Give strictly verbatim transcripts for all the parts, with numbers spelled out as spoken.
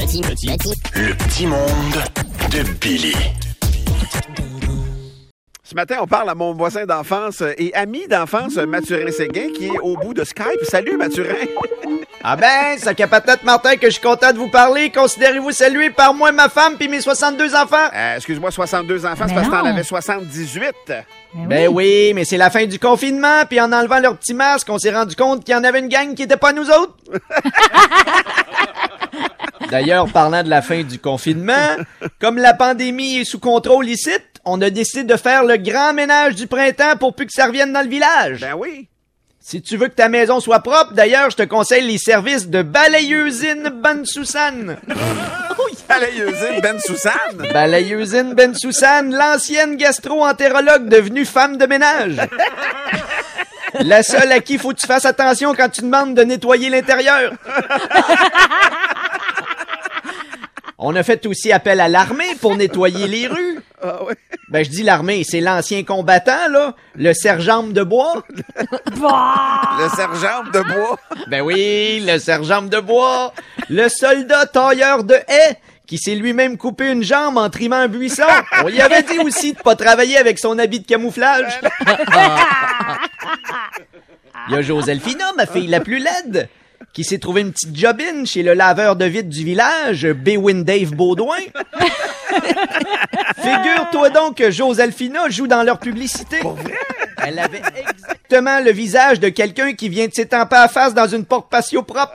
petit, petit, petit, le petit monde de Billy. Ce matin, on parle à mon voisin d'enfance et ami d'enfance, Mathurin Séguin, qui est au bout de Skype. Salut, Mathurin! Ah ben, ça capote Martin que je suis content de vous parler. Considérez-vous salué par moi, ma femme puis mes soixante-deux enfants. Euh, excuse-moi, soixante-deux enfants, c'est Mais parce que t'en non. avais soixante-dix-huit. Ben Ben oui, mais c'est la fin du confinement, puis en enlevant leur petit masque, on s'est rendu compte qu'il y en avait une gang qui était pas nous autres. D'ailleurs, parlant de la fin du confinement, comme la pandémie est sous contrôle ici, on a décidé de faire le grand ménage du printemps pour plus que ça revienne dans le village. Ben oui. Si tu veux que ta maison soit propre, d'ailleurs, je te conseille les services de Balayeusine Ben Soussan. Balayeusine Ben Soussan. Balayeusine Ben Soussan, l'ancienne gastro-entérologue devenue femme de ménage. La seule à qui faut que tu fasses attention quand tu demandes de nettoyer l'intérieur. On a fait aussi appel à l'armée pour nettoyer les rues. Ah ouais. Ben, je dis l'armée, c'est l'ancien combattant, là, le sergent de bois. Le sergent de bois. Ben oui, le sergent de bois. Le soldat tailleur de haies, qui s'est lui-même coupé une jambe en trimant un buisson. On lui avait dit aussi de pas travailler avec son habit de camouflage. Il y a Joselphina, ma fille la plus laide, qui s'est trouvé une petite jobine chez le laveur de vitres du village, Béwin Dave Baudouin. Figure-toi donc que Joselphina joue dans leur publicité. Elle avait exactement le visage de quelqu'un qui vient de s'étamper à la face dans une porte patio propre.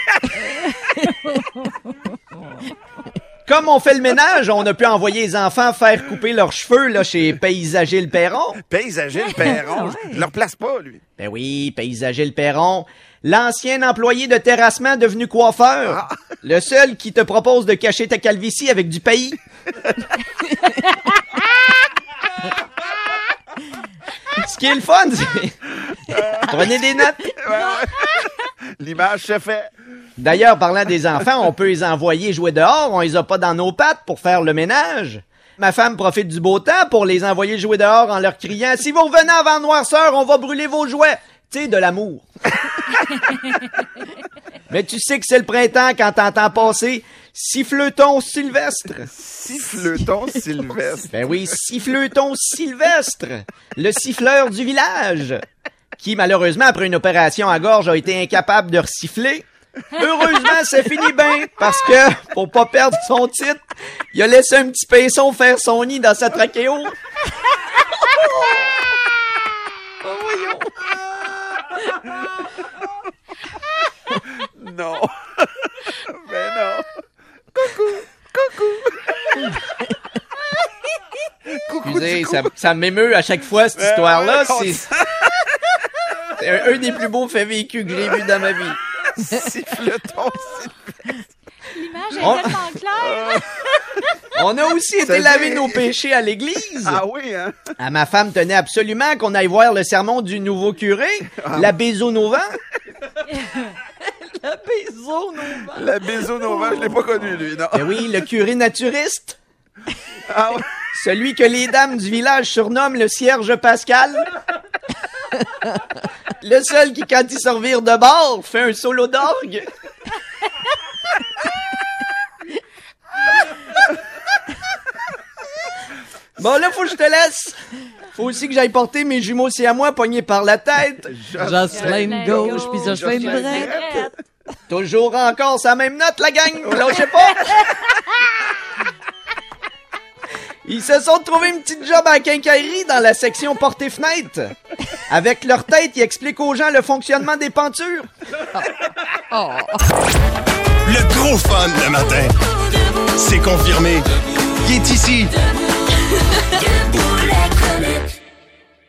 Comme on fait le ménage, on a pu envoyer les enfants faire couper leurs cheveux là, chez Paysager le Perron. Paysager le Perron. Je le replace pas, lui. Ben oui, Paysager le Perron. L'ancien employé de terrassement devenu coiffeur. Ah. Le seul qui te propose de cacher ta calvitie avec du pays. Ce qui est le fun, c'est... Prenez des notes. Ouais, ouais. L'image se fait. D'ailleurs, parlant des enfants, on peut les envoyer jouer dehors. On les a pas dans nos pattes pour faire le ménage. Ma femme profite du beau temps pour les envoyer jouer dehors en leur criant « Si vous revenez avant noirceur, on va brûler vos jouets! » Tu sais, de l'amour. Mais tu sais que c'est le printemps quand t'entends passer « Siffleuton Sylvestre ». Siffleuton Sylvestre. Ben oui, Siffleuton Sylvestre, le siffleur du village, qui malheureusement, après une opération à gorge, a été incapable de resiffler. Heureusement, ça finit bien, parce que, pour pas perdre son titre, il a laissé un petit pinson faire son nid dans sa trachéo. Oh, voyons. Non. Ben non. Coucou. Coucou. Coucou. Excusez, du coup. ça, ça m'émeut à chaque fois, cette Ben histoire-là. ouais, C'est, c'est un, un des plus beaux faits vécus que j'ai vus dans ma vie. Siffleuton Sylvestre. L'image est On- tellement claire. On a aussi été Ça laver dit- nos péchés à l'église. Ah oui, hein? Ah, ma femme tenait absolument qu'on aille voir le sermon du nouveau curé, la Bézonova. La Bézonova. La Bézonova, je l'ai pas connu, lui, non. Ben oui, le curé naturiste. Ah ouais. Celui que les dames du village surnomment le cierge Pascal. Le seul qui, quand il se revire de bord, fait un solo d'orgue. Bon, là, faut que je te laisse. Faut aussi que j'aille porter mes jumeaux siamois pognés par la tête. Jocelyn gauche, puis Jocelyn droite. Toujours encore sa même note, la gang. Lâchez pas. Ils se sont trouvés une petite job à la quincaillerie dans la section portes et fenêtres. Avec leur tête, ils expliquent aux gens le fonctionnement des pentures. Le gros fun le matin. C'est confirmé. Il est ici. debout les comiques.